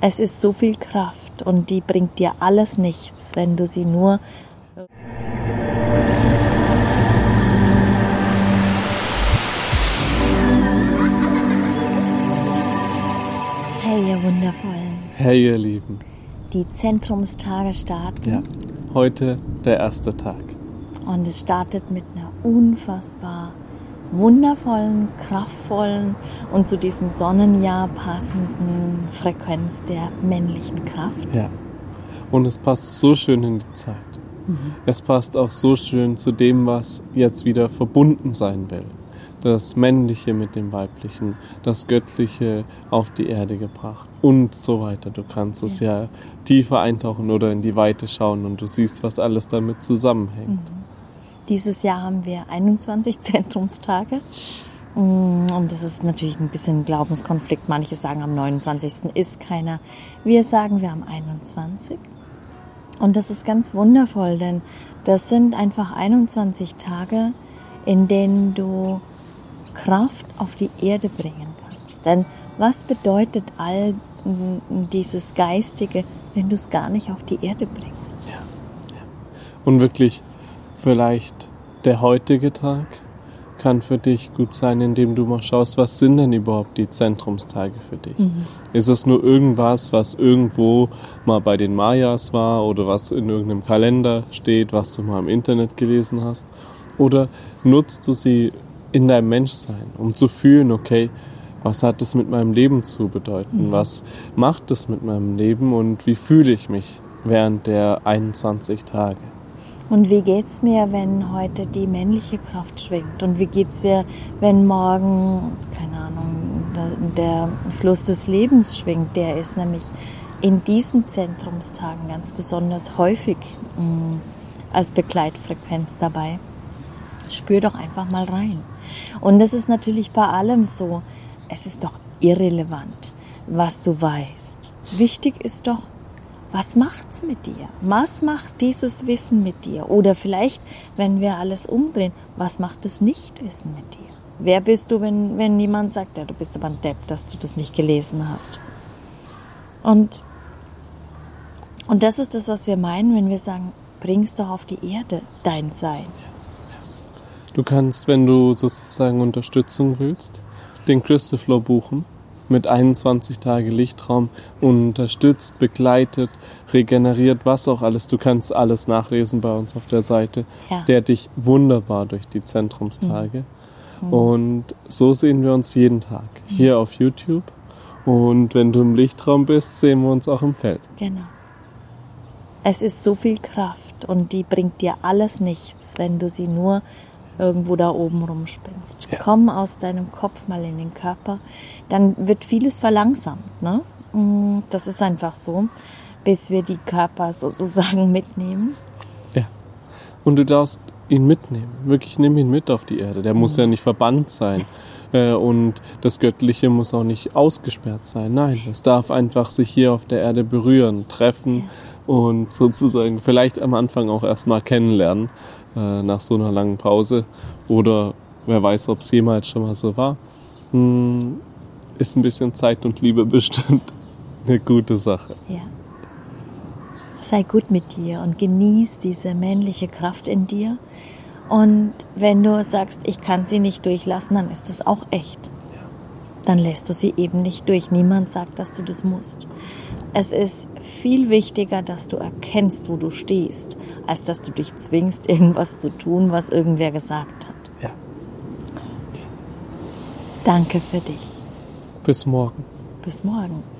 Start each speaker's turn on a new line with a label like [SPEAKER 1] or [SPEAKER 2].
[SPEAKER 1] Es ist so viel Kraft und die bringt dir alles nichts, wenn du sie nur... Hey, ihr Wundervollen.
[SPEAKER 2] Hey, ihr Lieben.
[SPEAKER 1] Die Zentrumstage starten.
[SPEAKER 2] Ja, heute der erste Tag.
[SPEAKER 1] Und es startet mit einer unfassbar wundervollen, kraftvollen und zu diesem Sonnenjahr passenden Frequenz der männlichen Kraft.
[SPEAKER 2] Ja, und es passt so schön in die Zeit. Es passt auch so schön zu dem, was jetzt wieder verbunden sein will. Das Männliche mit dem Weiblichen, das Göttliche auf die Erde gebracht und so weiter. Du kannst es ja tiefer eintauchen oder in die Weite schauen und du siehst, was alles damit zusammenhängt.
[SPEAKER 1] Dieses Jahr haben wir 21 Zentrumstage und das ist natürlich ein bisschen ein Glaubenskonflikt. Manche sagen, am 29. ist keiner. Wir sagen, wir haben 21 und das ist ganz wundervoll, denn das sind einfach 21 Tage, in denen du Kraft auf die Erde bringen kannst. Denn was bedeutet all dieses Geistige, wenn du es gar nicht auf die Erde bringst?
[SPEAKER 2] Ja. Und wirklich, vielleicht der heutige Tag kann für dich gut sein, indem du mal schaust, was sind denn überhaupt die Zentrumstage für dich? Ist es nur irgendwas, was irgendwo mal bei den Mayas war oder was in irgendeinem Kalender steht, was du mal im Internet gelesen hast? Oder nutzt du sie in deinem Menschsein, um zu fühlen, okay, was hat es mit meinem Leben zu bedeuten? Was macht es mit meinem Leben und wie fühle ich mich während der 21 Tage?
[SPEAKER 1] Und wie geht's mir, wenn heute die männliche Kraft schwingt? Und wie geht's mir, wenn morgen, keine Ahnung, der Fluss des Lebens schwingt? Der ist nämlich in diesen Zentrumstagen ganz besonders häufig als Begleitfrequenz dabei. Spür doch einfach mal rein. Und das ist natürlich bei allem so. Es ist doch irrelevant, was du weißt. Wichtig ist doch, was macht's mit dir? Was macht dieses Wissen mit dir? Oder vielleicht, wenn wir alles umdrehen, was macht das Nichtwissen mit dir? Wer bist du, wenn jemand sagt, ja, du bist aber ein Depp, dass du das nicht gelesen hast? Und das ist das, was wir meinen, wenn wir sagen, bring's doch auf die Erde, dein Sein.
[SPEAKER 2] Du kannst, wenn du sozusagen Unterstützung willst, den Crystal Flow buchen, mit 21 Tage Lichtraum, unterstützt, begleitet, regeneriert, was auch alles. Du kannst alles nachlesen bei uns auf der Seite.
[SPEAKER 1] Ja.
[SPEAKER 2] Der dich wunderbar durch die Zentrumstage. Und so sehen wir uns jeden Tag hier auf YouTube. Und wenn du im Lichtraum bist, sehen wir uns auch im Feld.
[SPEAKER 1] Genau. Es ist so viel Kraft und die bringt dir alles nichts, wenn du sie nur irgendwo da oben rumspinnst. Ja. Komm aus deinem Kopf mal in den Körper, dann wird vieles verlangsamt. Ne? Das ist einfach so, bis wir die Körper sozusagen mitnehmen.
[SPEAKER 2] Ja, und du darfst ihn mitnehmen. Wirklich, nimm ihn mit auf die Erde. Der muss ja nicht verbannt sein. Und das Göttliche muss auch nicht ausgesperrt sein. Nein, es darf einfach sich hier auf der Erde berühren, treffen und sozusagen vielleicht am Anfang auch erstmal kennenlernen. Nach so einer langen Pause oder wer weiß, ob es jemals schon mal so war, ist ein bisschen Zeit und Liebe bestimmt eine gute Sache.
[SPEAKER 1] Ja. Sei gut mit dir und genieß diese männliche Kraft in dir. Und wenn du sagst, ich kann sie nicht durchlassen, dann ist das auch echt.
[SPEAKER 2] Ja.
[SPEAKER 1] Dann lässt du sie eben nicht durch. Niemand sagt, dass du das musst. Es ist viel wichtiger, dass du erkennst, wo du stehst, als dass du dich zwingst, irgendwas zu tun, was irgendwer gesagt hat.
[SPEAKER 2] Ja.
[SPEAKER 1] Danke für dich.
[SPEAKER 2] Bis morgen.
[SPEAKER 1] Bis morgen.